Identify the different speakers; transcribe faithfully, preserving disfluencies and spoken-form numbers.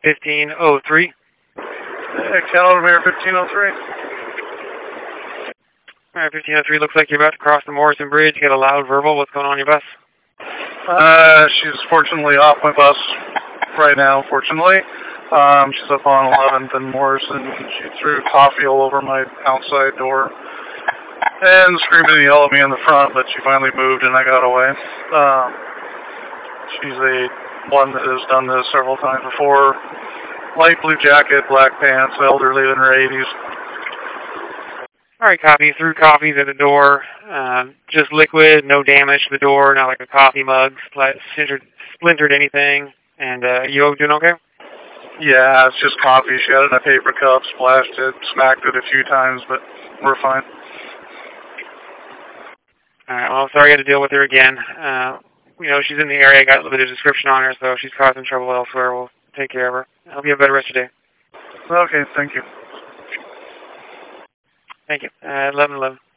Speaker 1: fifteen oh three.
Speaker 2: Yeah, Cal Mayor fifteen oh three.
Speaker 1: Alright, fifteen oh three, looks like you're about to cross the Morrison Bridge. Get a loud verbal. What's going on your bus?
Speaker 2: Uh, she's fortunately off my bus right now, fortunately. Um, she's up on eleventh and Morrison. She threw coffee all over my outside door and screamed and yelled at me in the front, but she finally moved and I got away. Um, she's a one that has done this several times before. Light blue jacket, black pants, elderly in her eighties.
Speaker 1: Alright, copy. Threw coffees at the door. Um, just liquid, no damage to the door, not like a coffee mug, splintered, splintered anything. And uh, you doing okay?
Speaker 2: Yeah, it's just coffee. She had it in a paper cup, splashed it, smacked it a few times, but we're fine.
Speaker 1: Alright, well, sorry I had to deal with her again. Uh, you know, she's in the area. I got a little bit of description on her, so if she's causing trouble elsewhere, we'll take care of her. I hope you have a better rest of your day.
Speaker 2: Okay, thank you.
Speaker 1: Thank you. Uh, eleven eleven.